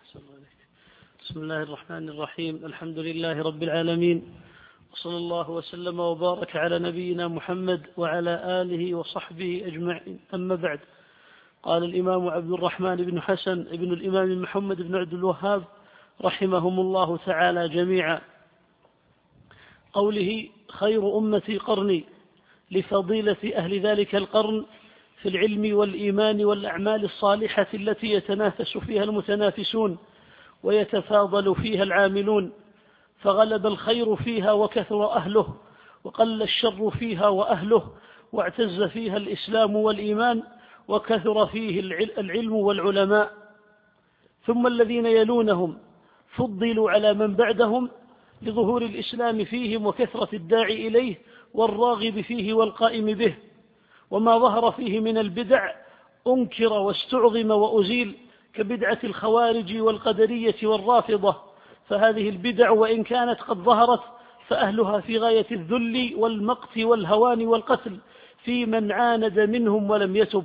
بسم الله الرحمن الرحيم. الحمد لله رب العالمين، وصلى الله وسلم وبارك على نبينا محمد وعلى آله وصحبه أجمعين. أما بعد، قال الإمام عبد الرحمن بن حسن ابن الإمام محمد بن عبد الوهاب رحمهم الله تعالى جميعا، قوله: خير أمتي قرني، لفضيلة أهل ذلك القرن في العلم والإيمان والأعمال الصالحة التي يتنافس فيها المتنافسون ويتفاضل فيها العاملون، فغلب الخير فيها وكثر أهله، وقل الشر فيها وأهله، واعتز فيها الإسلام والإيمان، وكثر فيه العلم والعلماء. ثم الذين يلونهم فضلوا على من بعدهم لظهور الإسلام فيهم وكثرة الداعي إليه والراغب فيه والقائم به، وما ظهر فيه من البدع أنكر واستعظم وأزيل، كبدعة الخوارج والقدرية والرافضة. فهذه البدع وإن كانت قد ظهرت فأهلها في غاية الذل والمقت والهوان والقتل في من عاند منهم ولم يتب.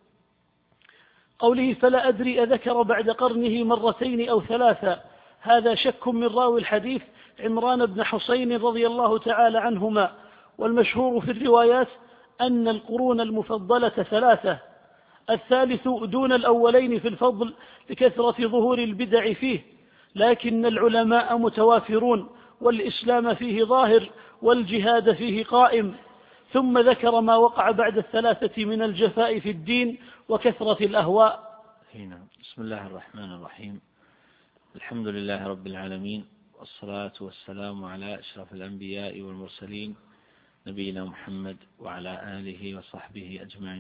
قوله: فلا أدري أذكر بعد قرنه مرتين أو ثلاثة، هذا شك من راوي الحديث عمران بن حسين رضي الله تعالى عنهما، والمشهور في الروايات أن القرون المفضلة ثلاثة، الثالث دون الأولين في الفضل لكثرة ظهور البدع فيه، لكن العلماء متوافرون، والإسلام فيه ظاهر، والجهاد فيه قائم. ثم ذكر ما وقع بعد الثلاثة من الجفاء في الدين وكثرة الأهواء. هنا بسم الله الرحمن الرحيم. الحمد لله رب العالمين، والصلاة والسلام على أشرف الأنبياء والمرسلين، نبينا محمد وعلى آله وصحبه أجمعين.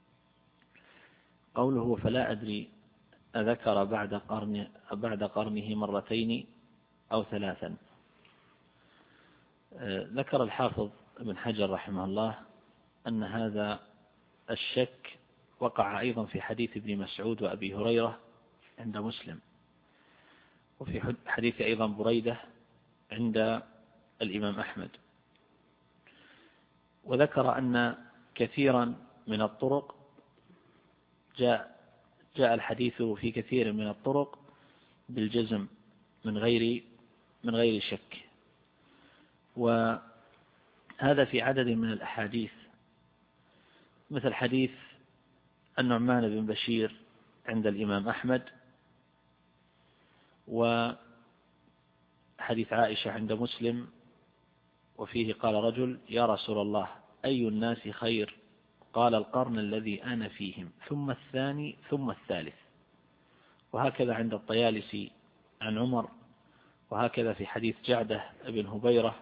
قوله: فلا أدري أذكر بعد قرنه مرتين أو ثلاثا. ذكر الحافظ ابن حجر رحمه الله أن هذا الشك وقع أيضا في حديث ابن مسعود وأبي هريرة عند مسلم، وفي حديث أيضا بريدة عند الإمام أحمد. وذكر أن كثيرا من الطرق جاء الحديث في كثير من الطرق بالجزم من غير شك، وهذا في عدد من الأحاديث، مثل حديث النعمان بن بشير عند الإمام أحمد، وحديث عائشة عند مسلم، وفيه قال رجل: يا رسول الله، أي الناس خير؟ قال: القرن الذي أنا فيهم، ثم الثاني، ثم الثالث. وهكذا عند الطيالسي عن عمر، وهكذا في حديث جعدة بن هبيرة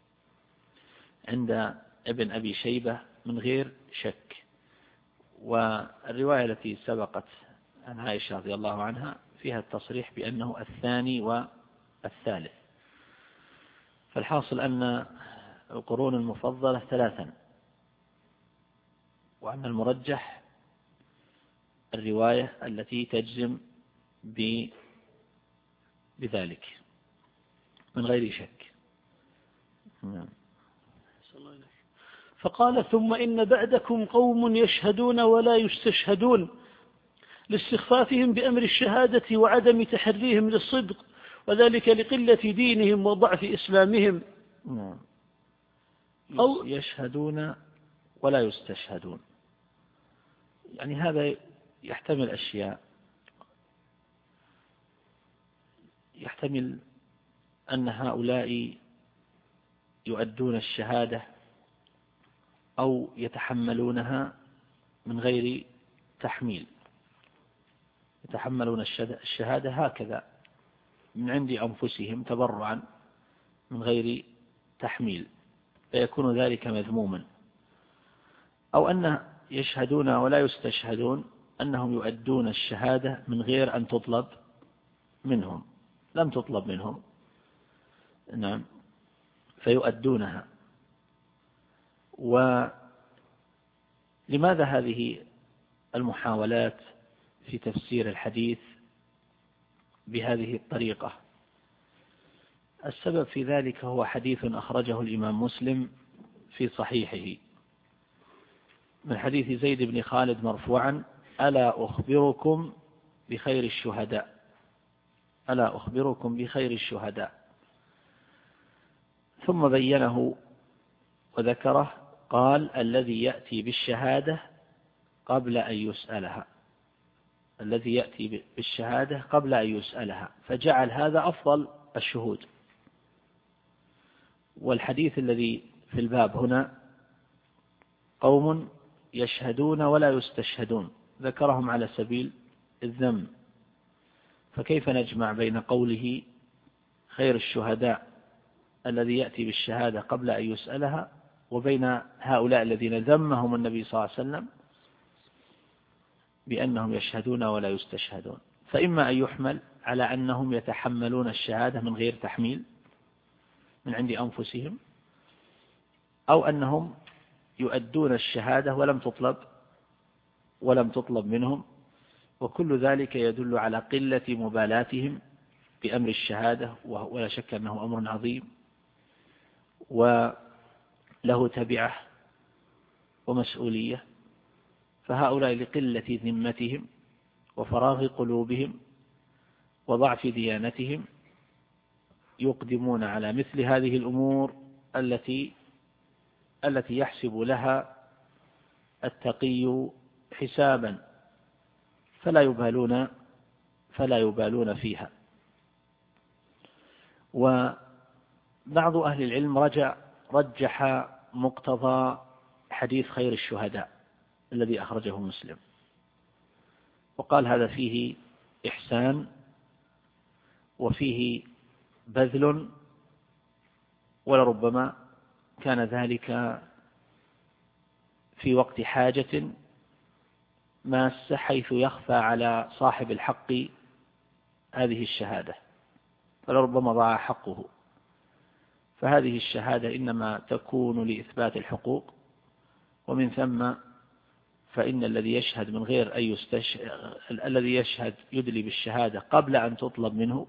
عند ابن أبي شيبة من غير شك. والرواية التي سبقت عن عائشة رضي الله عنها فيها التصريح بأنه الثاني والثالث. فالحاصل أن القرون المفضلة ثلاثا، وأن المرجح الرواية التي تجزم بذلك من غير شك. فقال: ثم إن بعدكم قوم يشهدون ولا يستشهدون، لاستخفافهم بأمر الشهادة وعدم تحريهم للصدق، وذلك لقلة دينهم وضعف إسلامهم. أو يشهدون ولا يستشهدون، يعني هذا يحتمل أشياء. يحتمل أن هؤلاء يؤدون الشهادة أو يتحملونها من غير تحميل، يتحملون الشهادة هكذا من عند أنفسهم تبرعا من غير تحميل، فيكون ذلك مذموما. أو أن يشهدون ولا يستشهدون، أنهم يؤدون الشهادة من غير أن تطلب منهم، لم تطلب منهم، نعم، فيؤدونها. ولماذا هذه المحاولات في تفسير الحديث بهذه الطريقة؟ السبب في ذلك هو حديث أخرجه الإمام مسلم في صحيحه من حديث زيد بن خالد مرفوعا: ألا أخبركم بخير الشهداء؟ ألا أخبركم بخير الشهداء. ثم بينه وذكره، قال الذي يأتي بالشهادة قبل أن يسألها، الذي يأتي بالشهادة قبل أن يسألها، فجعل هذا أفضل الشهود. والحديث الذي في الباب هنا قوم يشهدون ولا يستشهدون، ذكرهم على سبيل الذم، فكيف نجمع بين قوله خير الشهداء الذي يأتي بالشهادة قبل أن يسألها وبين هؤلاء الذين ذمهم النبي صلى الله عليه وسلم بأنهم يشهدون ولا يستشهدون؟ فإما أن يحمل على أنهم يتحملون الشهادة من غير تحميل من عند أنفسهم، أو أنهم يؤدون الشهادة ولم تطلب منهم، وكل ذلك يدل على قلة مبالاتهم بأمر الشهادة، ولا شك أنه أمر عظيم وله تبعة ومسؤولية. فهؤلاء لقلة ذمتهم وفراغ قلوبهم وضعف ديانتهم يقدمون على مثل هذه الأمور التي يحسب لها التقي حسابا، فلا يبالون فيها. وبعض أهل العلم رجح مقتضى حديث خير الشهداء الذي أخرجه مسلم، وقال هذا فيه إحسان وفيه بذل، ولربما كان ذلك في وقت حاجة ماسة حيث يخفى على صاحب الحق هذه الشهادة، فلربما ضاع حقه. فهذه الشهادة إنما تكون لإثبات الحقوق، ومن ثم فإن الذي يشهد من غير أن الذي يشهد يدلي بالشهادة قبل أن تطلب منه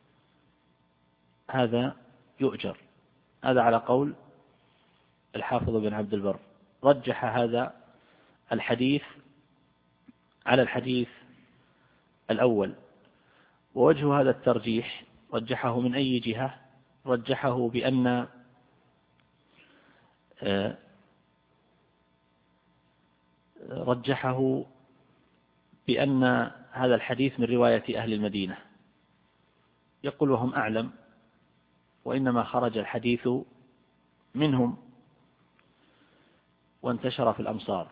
هذا يؤجر. هذا على قول الحافظ بن عبد البر، رجح هذا الحديث على الحديث الأول. ووجه هذا الترجيح رجحه من أي جهة؟ رجحه بأن هذا الحديث من رواية أهل المدينة، يقول وهم أعلم، وإنما خرج الحديث منهم وانتشر في الأمصار.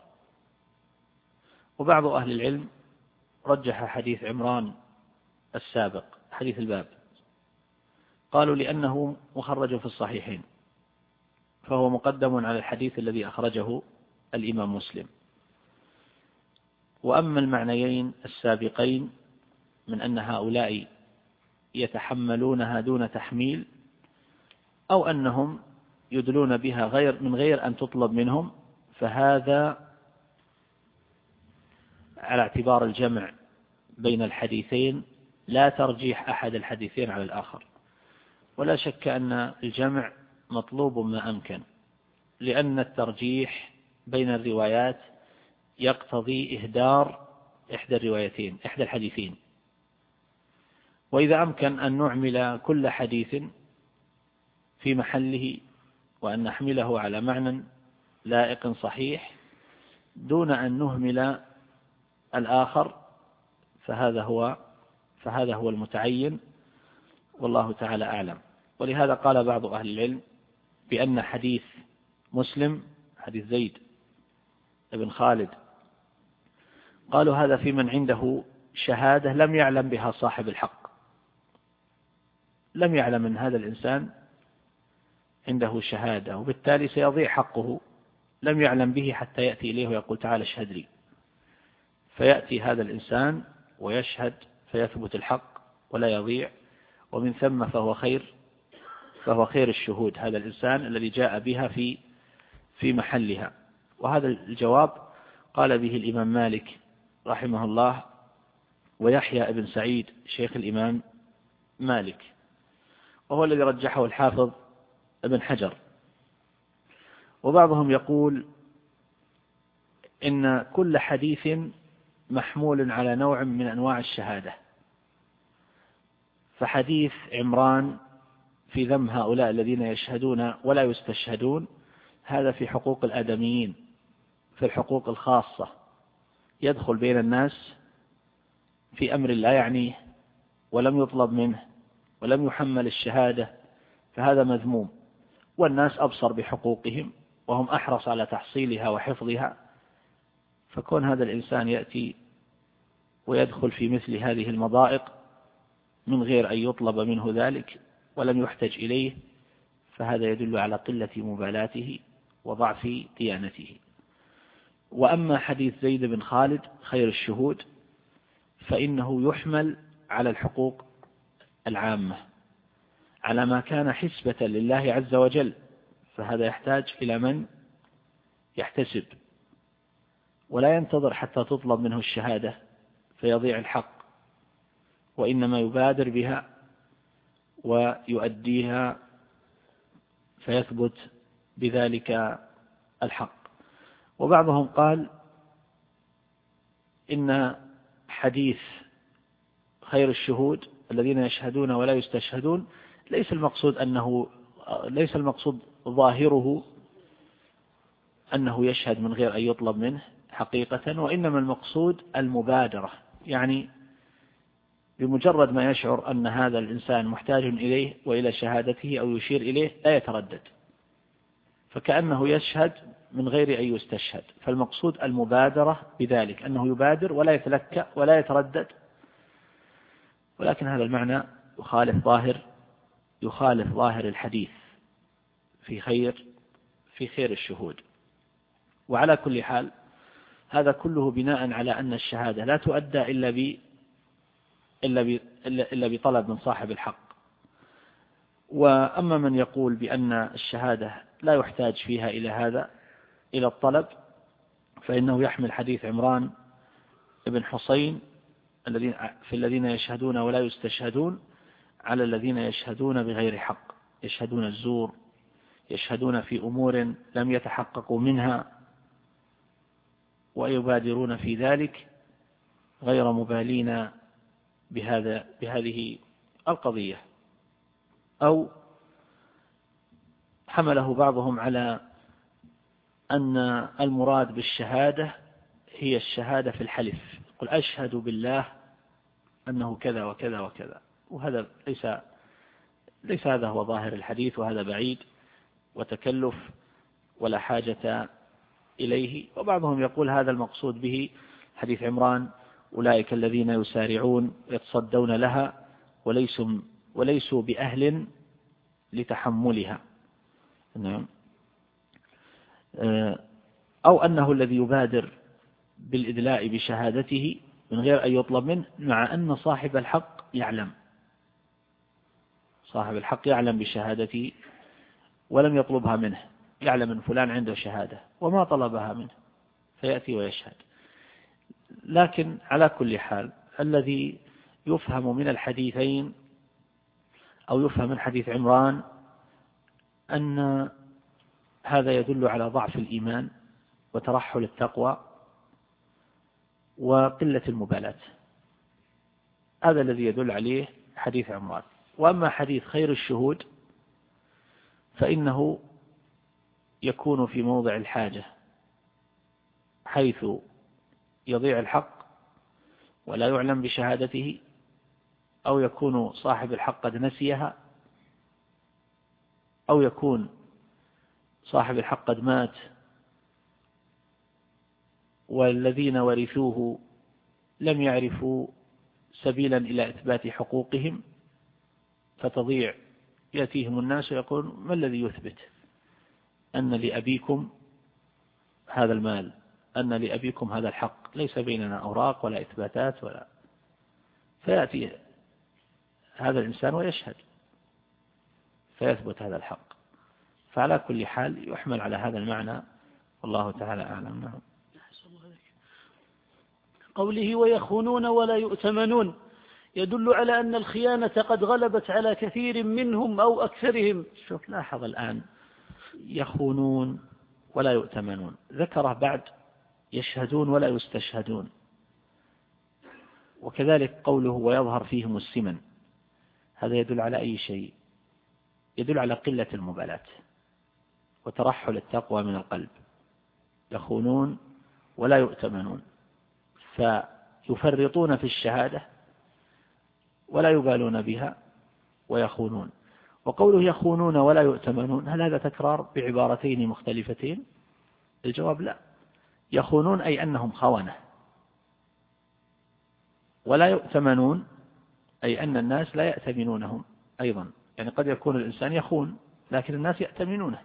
وبعض أهل العلم رجح حديث عمران السابق حديث الباب، قالوا لأنه مخرج في الصحيحين فهو مقدم على الحديث الذي أخرجه الإمام مسلم. وأما المعنيين السابقين من أن هؤلاء يتحملونها دون تحميل، أو أنهم يدلون بها من غير أن تطلب منهم، فهذا على اعتبار الجمع بين الحديثين، لا ترجيح أحد الحديثين على الآخر. ولا شك أن الجمع مطلوب ما أمكن، لأن الترجيح بين الروايات يقتضي إهدار إحدى الحديثين. وإذا أمكن أن نعمل كل حديث في محله وأن نحمله على معنى لائق صحيح دون أن نهمل الآخر، فهذا هو المتعين، والله تعالى أعلم. ولهذا قال بعض أهل العلم بأن حديث مسلم حديث زيد بن خالد، قالوا هذا في من عنده شهادة لم يعلم بها صاحب الحق، لم يعلم أن هذا الإنسان عنده شهادة، وبالتالي سيضيع حقه، لم يعلم به حتى يأتي إليه ويقول تعال اشهد لي، فيأتي هذا الإنسان ويشهد فيثبت الحق ولا يضيع، ومن ثم فهو خير الشهود، هذا الإنسان الذي جاء بها في محلها. وهذا الجواب قال به الإمام مالك رحمه الله ويحيى بن سعيد شيخ الإمام مالك، وهو الذي رجحه الحافظ ابن حجر. وبعضهم يقول إن كل حديث محمول على نوع من أنواع الشهادة، فحديث عمران في ذم هؤلاء الذين يشهدون ولا يستشهدون هذا في حقوق الآدميين، في الحقوق الخاصة، يدخل بين الناس في أمر لا يعنيه ولم يطلب منه ولم يحمل الشهادة، فهذا مذموم، والناس أبصر بحقوقهم وهم أحرص على تحصيلها وحفظها. فكون هذا الإنسان يأتي ويدخل في مثل هذه المضائق من غير أن يطلب منه ذلك ولم يحتج إليه، فهذا يدل على قلة مبالاته وضعف ديانته. وأما حديث زيد بن خالد خير الشهود فإنه يحمل على الحقوق العامة، على ما كان حسبة لله عز وجل، فهذا يحتاج إلى من يحتسب ولا ينتظر حتى تطلب منه الشهادة فيضيع الحق، وإنما يبادر بها ويؤديها فيثبت بذلك الحق. وبعضهم قال إن حديث خير الشهود الذين يشهدون ولا يستشهدون ليس المقصود ظاهره أنه يشهد من غير أن يطلب منه حقيقة، وإنما المقصود المبادرة، يعني بمجرد ما يشعر أن هذا الإنسان محتاج إليه وإلى شهادته أو يشير إليه لا يتردد، فكأنه يشهد من غير أن يستشهد. فالمقصود المبادرة بذلك، أنه يبادر ولا يتلكأ ولا يتردد. ولكن هذا المعنى يخالف ظاهر الحديث في خير الشهود. وعلى كل حال هذا كله بناء على أن الشهادة لا تؤدى إلا بطلب من صاحب الحق. وأما من يقول بأن الشهادة لا يحتاج فيها إلى الطلب، فإنه يحمل حديث عمران بن حسين في الذين يشهدون ولا يستشهدون على الذين يشهدون بغير حق، يشهدون الزور، يشهدون في أمور لم يتحققوا منها ويبادرون في ذلك غير مبالين بهذه القضية. أو حمله بعضهم على أن المراد بالشهادة هي الشهادة في الحلف، قل أشهد بالله أنه كذا وكذا وكذا، وهذا ليس هذا هو ظاهر الحديث، وهذا بعيد وتكلف ولا حاجة إليه. وبعضهم يقول هذا المقصود به حديث عمران أولئك الذين يسارعون يتصدون لها وليسوا بأهل لتحملها، أو أنه الذي يبادر بالإدلاء بشهادته من غير أن يطلب منه، مع أن صاحب الحق يعلم بشهادته ولم يطلبها منه، يعلم أن فلان عنده شهادة وما طلبها منه فيأتي ويشهد. لكن على كل حال الذي يفهم من الحديثين أو يفهم من حديث عمران أن هذا يدل على ضعف الإيمان وترحل التقوى وقلة المبالاة، هذا الذي يدل عليه حديث عمران. وأما حديث خير الشهود فإنه يكون في موضع الحاجة، حيث يضيع الحق ولا يعلم بشهادته، أو يكون صاحب الحق قد نسيها، أو يكون صاحب الحق قد مات والذين ورثوه لم يعرفوا سبيلا إلى إثبات حقوقهم فتضيع. يأتيهم الناس ويقول ما الذي يثبت أن لأبيكم هذا المال، أن لأبيكم هذا الحق، ليس بيننا أوراق ولا إثباتات ولا. فيأتي هذا الإنسان ويشهد فيثبت هذا الحق. فعلى كل حال يحمل على هذا المعنى، والله تعالى أعلم. نعم. قوله ويخونون ولا يؤتمنون يدل على أن الخيانة قد غلبت على كثير منهم أو أكثرهم. شوف لاحظ الآن يخونون ولا يؤتمنون، ذكره بعد يشهدون ولا يستشهدون، وكذلك قوله ويظهر فيهم السمن، هذا يدل على أي شيء؟ يدل على قلة المبالاة وترحل التقوى من القلب. يخونون ولا يؤتمنون، فيفرطون في الشهادة ولا يبالون بها ويخونون. وقوله يخونون ولا يؤتمنون، هل هذا تكرار بعبارتين مختلفتين؟ الجواب لا. يخونون أي أنهم خونة، ولا يؤتمنون أي أن الناس لا يأتمنونهم أيضا. يعني قد يكون الإنسان يخون لكن الناس يأتمنونه،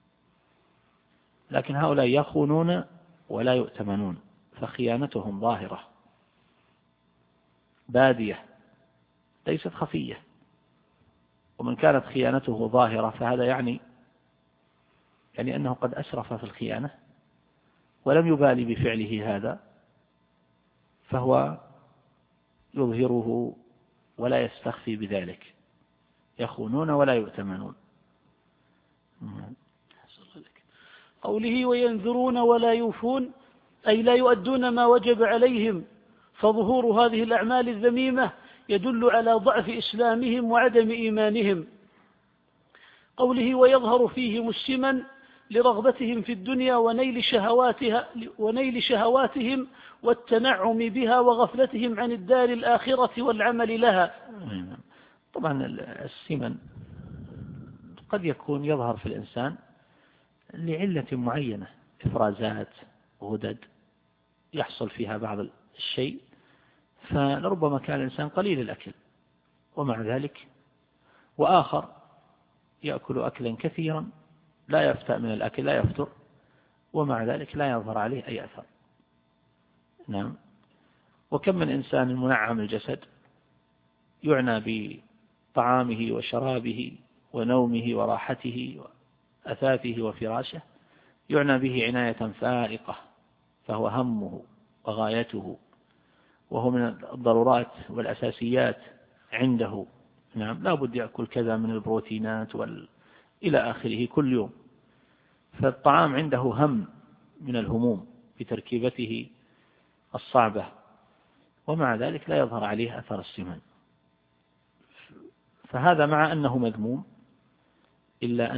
لكن هؤلاء يخونون ولا يؤتمنون، فخيانتهم ظاهرة بادية ليست خفية. ومن كانت خيانته ظاهرة فهذا يعني أنه قد أسرف في الخيانة ولم يبالي بفعله هذا، فهو يظهره ولا يستخفي بذلك. يخونون ولا يؤتمنون. قوله وينذرون ولا يوفون، أي لا يؤدون ما وجب عليهم، فظهور هذه الأعمال الذميمة يدل على ضعف إسلامهم وعدم إيمانهم. قوله ويظهر فيهم السمن، لرغبتهم في الدنيا ونيل شهواتهم والتنعم بها وغفلتهم عن الدار الآخرة والعمل لها. طبعا السمن قد يكون يظهر في الإنسان لعلة معينة، إفرازات، غدد يحصل فيها بعض الشيء، فلربما كان الإنسان قليل الأكل ومع ذلك، وآخر يأكل أكلا كثيرا لا يفتأ من الأكل، لا يفتر، ومع ذلك لا يظهر عليه أي أثر. نعم. وكم من إنسان منعم الجسد يعنى بطعامه وشرابه ونومه وراحته وأثاثه وفراشه، يعنى به عناية فائقة، فهو همه وغايته، وهو من الضرورات والأساسيات عنده. نعم، لا بد يأكل كذا من البروتينات إلى آخره كل يوم. فالطعام عنده هم من الهموم بتركيبته الصعبة، ومع ذلك لا يظهر عليه أثر السمن. فهذا مع أنه مذموم، إلا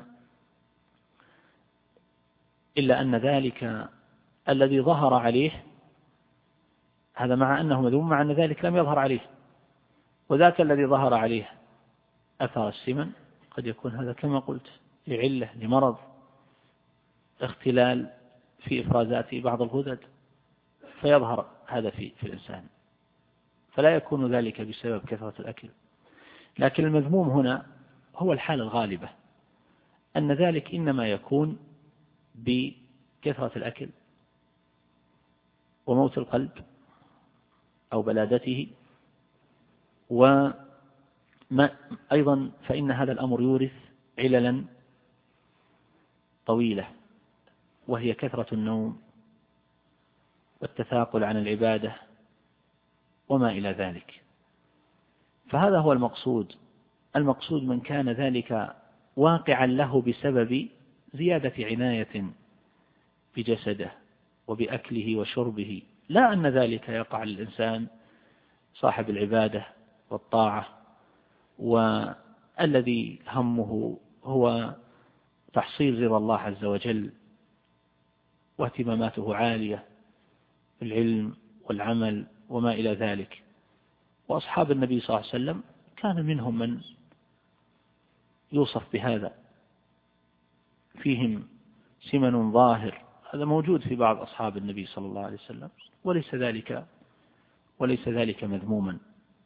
أن ذلك الذي ظهر عليه، هذا مع أنه مذموم، مع أن ذلك لم يظهر عليه. وذاك الذي ظهر عليه أثر السمن قد يكون هذا كما قلت لعلة، لمرض، اختلال في إفرازات بعض الغدد، فيظهر هذا في الإنسان، فلا يكون ذلك بسبب كثرة الأكل. لكن المذموم هنا هو الحالة الغالبة، أن ذلك إنما يكون بكثرة الأكل وموت القلب أو بلادته، أيضا فإن هذا الأمر يورث عللا طويلة، وهي كثرة النوم والتثاقل عن العبادة وما إلى ذلك. فهذا هو المقصود من كان ذلك واقعا له بسبب زيادة عناية بجسده وبأكله وشربه، لا أن ذلك يقع للإنسان صاحب العبادة والطاعة والذي همه هو تحصيل رضا الله عز وجل، واهتماماته عالية في العلم والعمل وما إلى ذلك. وأصحاب النبي صلى الله عليه وسلم كان منهم من يوصف بهذا، فيهم سمن ظاهر، هذا موجود في بعض أصحاب النبي صلى الله عليه وسلم، وليس ذلك مذموما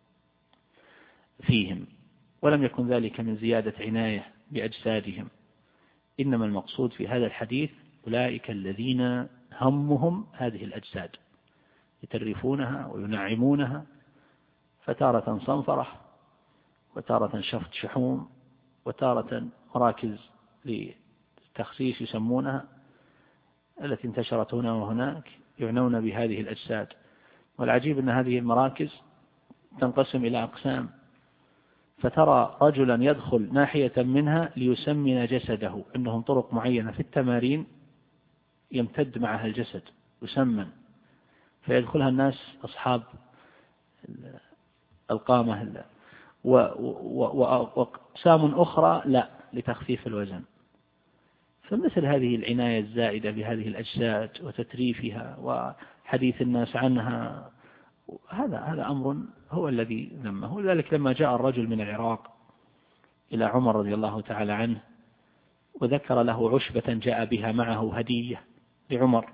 فيهم، ولم يكن ذلك من زيادة عناية بأجسادهم. إنما المقصود في هذا الحديث أولئك الذين همهم هذه الأجساد، يترفونها وينعمونها، فتارة صنفرة، وتارة شفط شحوم، وتارة مراكز للتخسيس يسمونها، التي انتشرت هنا وهناك، يعنون بهذه الأجساد. والعجيب أن هذه المراكز تنقسم إلى أقسام، فترى رجلا يدخل ناحية منها ليسمن جسده، عندهم طرق معينة في التمارين يمتد معها الجسد يسمن، فيدخلها الناس أصحاب القامة وأقسام أخرى لا لتخفيف الوزن. فمثل هذه العناية الزائدة بهذه الأجساد وتتريفها وحديث الناس عنها، هذا أمر هو الذي ذمه. ولذلك لما جاء الرجل من العراق إلى عمر رضي الله تعالى عنه وذكر له عشبة جاء بها معه هدية لعمر،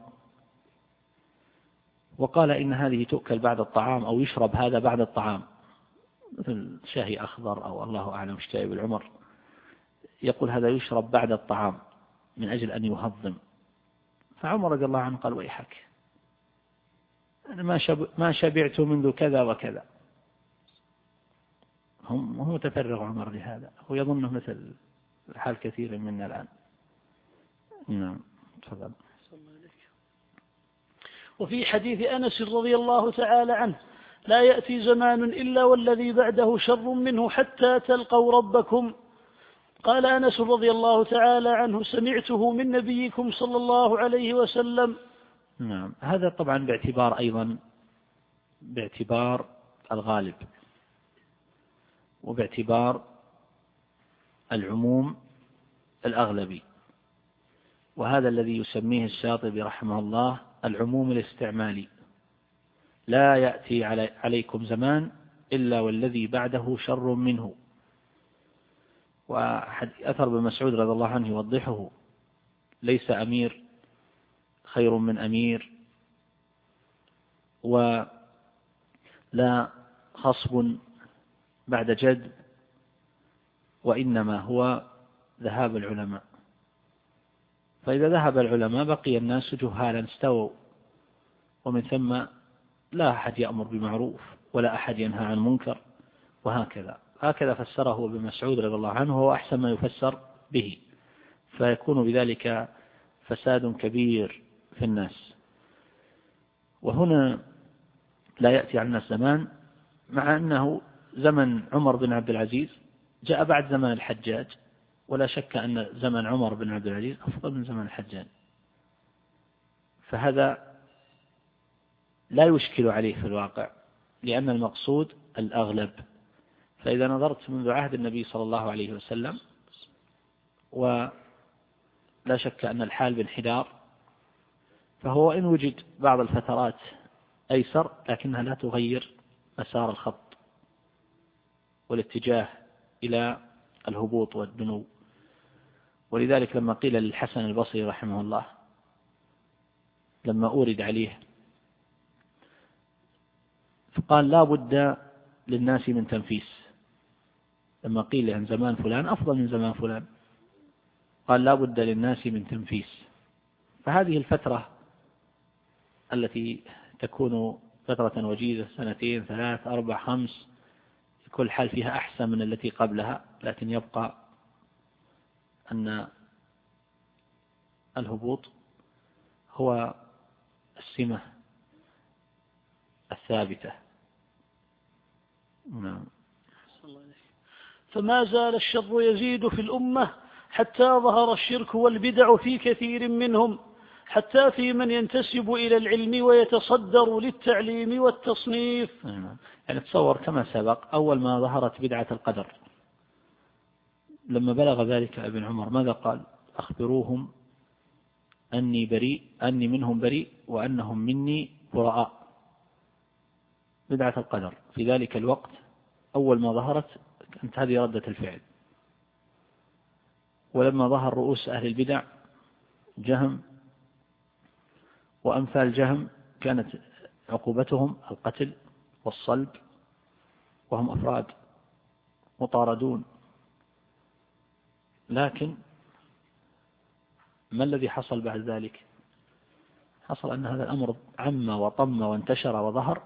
وقال إن هذه تؤكل بعد الطعام أو يشرب هذا بعد الطعام، مثل شاهي أخضر أو الله أعلم ايش جاء بالعمر، يقول هذا يشرب بعد الطعام من أجل أن يهضم. فعمر رضي الله عنه قال ويحك، أنا ما شبعت منذ كذا وكذا. هم متفرغ عمر لهذا، هو يظنه مثل حال كثير منا الآن. نعم تفضل. وفي حديث أنس رضي الله تعالى عنه: لا يأتي زمان إلا والذي بعده شر منه حتى تلقوا ربكم. قال أنس رضي الله تعالى عنه: سمعته من نبيكم صلى الله عليه وسلم. نعم، هذا طبعا باعتبار الغالب وباعتبار العموم الأغلبي، وهذا الذي يسميه الشاطبي رحمه الله العموم الاستعمالي. لا يأتي عليكم زمان إلا والذي بعده شر منه. وأثر بن مسعود رضي الله عنه يوضحه: ليس أمير خير من أمير، ولا خصب بعد جد، وإنما هو ذهاب العلماء. فإذا ذهب العلماء بقي الناس جهالا استووا، ومن ثم لا أحد يأمر بمعروف ولا أحد ينهى عن منكر، هكذا فسره ابن مسعود رضي الله عنه، وهو أحسن ما يفسر به. فيكون بذلك فساد كبير في الناس. وهنا لا يأتي على الناس زمان، مع أنه زمن عمر بن عبد العزيز جاء بعد زمن الحجاج، ولا شك أن زمن عمر بن عبد العزيز أفضل من زمن الحجاج، فهذا لا يشكل عليه في الواقع، لأن المقصود الأغلب. فإذا نظرت منذ عهد النبي صلى الله عليه وسلم، ولا شك أن الحال بانحدار، فهو إن وجد بعض الفترات أيسر، لكنها لا تغير مسار الخط والاتجاه إلى الهبوط والدنو. ولذلك لما قيل للحسن البصري رحمه الله، لما أورد عليه، فقال لا بد للناس من تنفيس. لما قيل عن زمان فلان أفضل من زمان فلان، قال لا بد للناس من تنفيس. فهذه الفترة التي تكون فترة وجيزة 2 3 4 5، كل حال فيها أحسن من التي قبلها، لكن يبقى أن الهبوط هو السمة الثابتة. نعم. فما زال الشر يزيد في الأمة حتى ظهر الشرك والبدع في كثير منهم، حتى في من ينتسب إلى العلم ويتصدر للتعليم والتصنيف. يعني تصور كما سبق، أول ما ظهرت بدعة القدر، لما بلغ ذلك ابن عمر ماذا قال؟ أخبروهم أني منهم بريء وأنهم مني براء. بدعة القدر في ذلك الوقت أول ما ظهرت كانت هذه ردة الفعل. ولما ظهر رؤوس أهل البدع جهم وأمثال جهم، كانت عقوبتهم القتل والصلب، وهم أفراد مطاردون. لكن ما الذي حصل بعد ذلك؟ حصل أن هذا الأمر عم وطم وانتشر وظهر،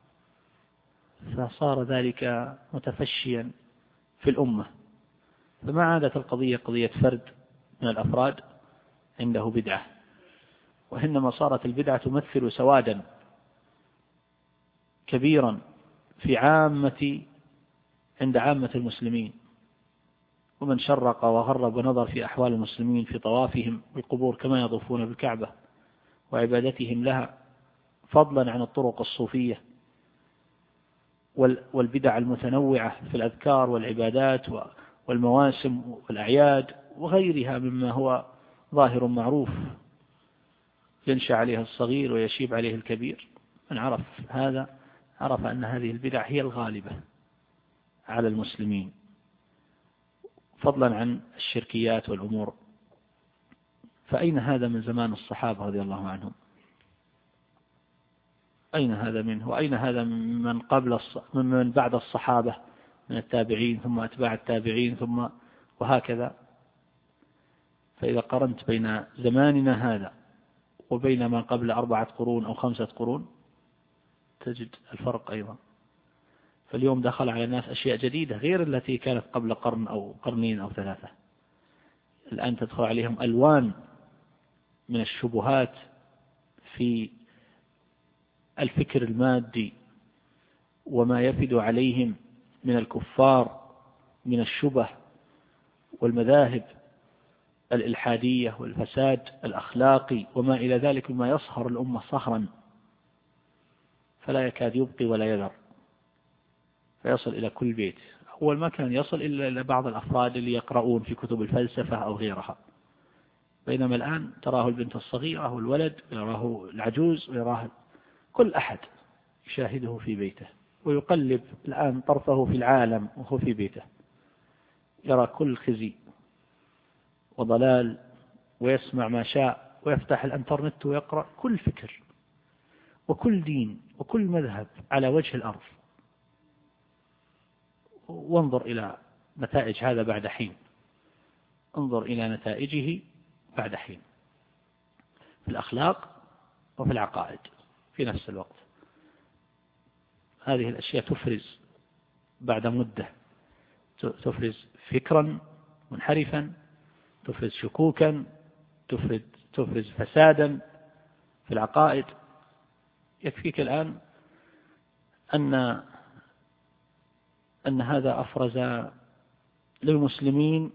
فصار ذلك متفشيا في الأمة. فما عادت القضية قضية فرد من الأفراد عنده بدعة، وإنما صارت البدعة تمثل سوادا كبيرا عند عامة المسلمين. ومن شرق وغرب ونظر في أحوال المسلمين في طوافهم بالقبور كما يطوفون بالكعبة وعبادتهم لها، فضلا عن الطرق الصوفية والبدع المتنوعة في الأذكار والعبادات والمواسم والأعياد وغيرها مما هو ظاهر معروف ينشأ عليها الصغير ويشيب عليه الكبير. من عرف هذا عرف أن هذه البدع هي الغالبة على المسلمين، فضلا عن الشركيات والأمور. فأين هذا من زمان الصحابة رضي الله عنهم؟ أين هذا منه؟ وأين هذا من بعد الصحابة من التابعين ثم أتباع التابعين ثم وهكذا؟ فإذا قرنت بين زماننا هذا وبين ما قبل 4 قرون أو 5 قرون تجد الفرق أيضا. فاليوم دخل على الناس أشياء جديدة غير التي كانت قبل قرن أو قرنين أو 3. الآن تدخل عليهم ألوان من الشبهات في الفكر المادي وما يفد عليهم من الكفار من الشبه والمذاهب الإلحادية والفساد الأخلاقي وما إلى ذلك مما يصهر الأمة صهرا فلا يكاد يبقي ولا يذر، فيصل إلى كل بيت. أول ما كان يصل إلا إلى بعض الأفراد اللي يقرؤون في كتب الفلسفة أو غيرها، بينما الآن تراه البنت الصغيرة والولد ويراه العجوز ويراه كل أحد يشاهده في بيته، ويقلب الآن طرفه في العالم وهو في بيته، يرى كل خزي وضلال ويسمع ما شاء ويفتح الانترنت ويقرأ كل فكر وكل دين وكل مذهب على وجه الأرض. وانظر إلى نتائج هذا بعد حين، انظر إلى نتائجه بعد حين في الأخلاق وفي العقائد في نفس الوقت. هذه الأشياء تفرز بعد مدة، تفرز فكرا منحرفا، تفرز شكوكا، تفرز فسادا في العقائد. يكفيك الآن أن هذا أفرز للمسلمين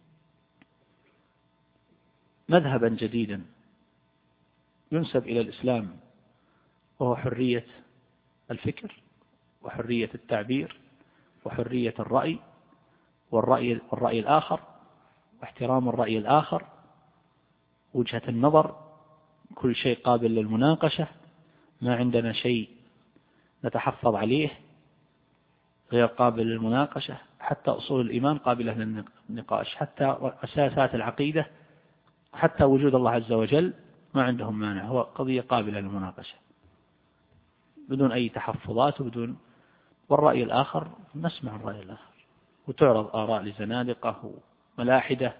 مذهبا جديدا ينسب إلى الإسلام، وهو حرية الفكر وحرية التعبير وحرية الرأي والرأي الآخر واحترام الرأي الآخر، وجهة النظر، كل شيء قابل للمناقشة، ما عندنا شيء نتحفظ عليه غير قابل للمناقشة، حتى أصول الإيمان قابلة للنقاش، حتى أساسات العقيدة، حتى وجود الله عز وجل ما عندهم مانع، هو قضية قابلة للمناقشة بدون أي تحفظات والرأي الآخر نسمع الرأي الآخر، وتعرض آراء لزنادقة وملاحدة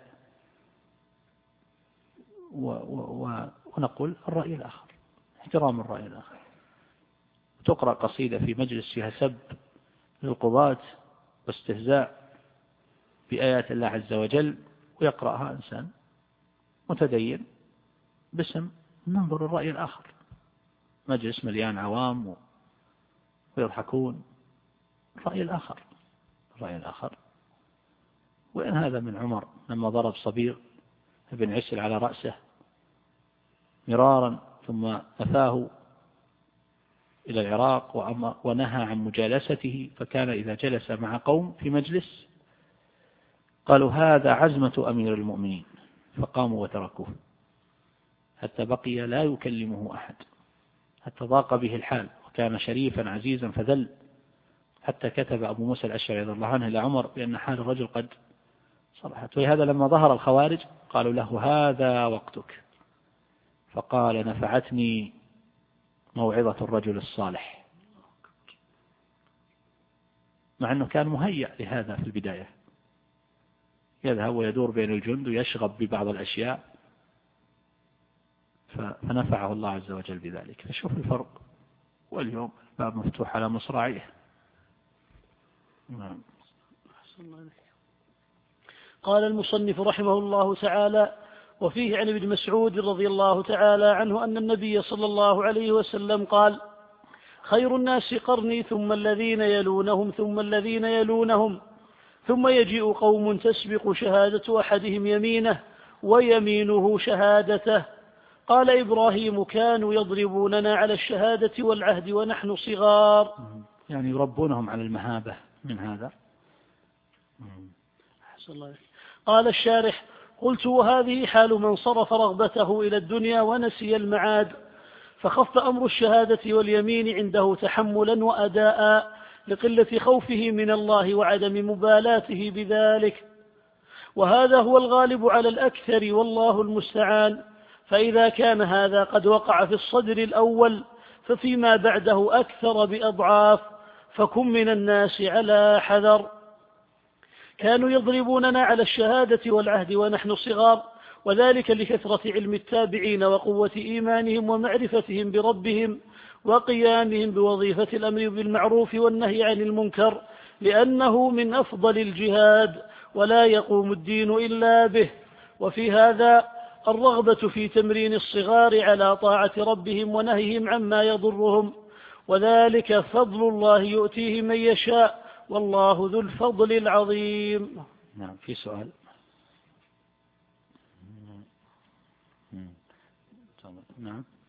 ونقول الرأي الآخر، احترام الرأي الآخر. وتقرأ قصيدة في مجلس فيها سب للقضاة واستهزاء بآيات الله عز وجل، ويقرأها إنسان متدين باسم ننظر الرأي الآخر، مجلس مليان عوام ويضحكون. الرأي الآخر. وإن هذا من عمر لما ضرب صبيغ بن عسل على رأسه مرارا ثم أفاه إلى العراق ونهى عن مجالسته، فكان إذا جلس مع قوم في مجلس قالوا هذا عزمة أمير المؤمنين، فقاموا وتركوه حتى بقي لا يكلمه أحد، حتى ضاق به الحال وكان شريفا عزيزا فذل، حتى كتب أبو موسى الأشعري رضي الله عنه إلى عمر بأن حال الرجل قد صلحت. ولهذا لما ظهر الخوارج قالوا له هذا وقتك، فقال نفعتني موعظة الرجل الصالح، مع أنه كان مهيأ لهذا في البداية، يذهب ويدور بين الجند ويشغب ببعض الأشياء، فنفعه الله عز وجل بذلك. فشوف الفرق، واليوم الباب مفتوح على مصراعيه. نعم. قال المصنف رحمه الله تعالى: وفيه عن ابن مسعود رضي الله تعالى عنه أن النبي صلى الله عليه وسلم قال: خير الناس قرني ثم الذين يلونهم ثم الذين يلونهم ثم يجيء قوم تسبق شهادة أحدهم يمينه ويمينه شهادته. قال إبراهيم: كانوا يضربوننا على الشهادة والعهد ونحن صغار. يعني يربونهم على المهابة من هذا. قال الشارح: قلت وهذه حال من صرف رغبته إلى الدنيا ونسي المعاد، فخف أمر الشهادة واليمين عنده تحملا وأداء لقلة خوفه من الله وعدم مبالاته بذلك، وهذا هو الغالب على الأكثر والله المستعان. فإذا كان هذا قد وقع في الصدر الأول ففيما بعده أكثر بأضعاف، فكن من الناس على حذر. كانوا يضربوننا على الشهادة والعهد ونحن صغار، وذلك لكثرة علم التابعين وقوة إيمانهم ومعرفتهم بربهم وقيامهم بوظيفة الأمر بالمعروف والنهي عن المنكر، لأنه من أفضل الجهاد ولا يقوم الدين إلا به. وفي هذا الرغبة في تمرين الصغار على طاعة ربهم ونهيهم عما يضرهم، وذلك فضل الله يؤتيه من يشاء، والله ذو الفضل العظيم. نعم، في سؤال. نعم.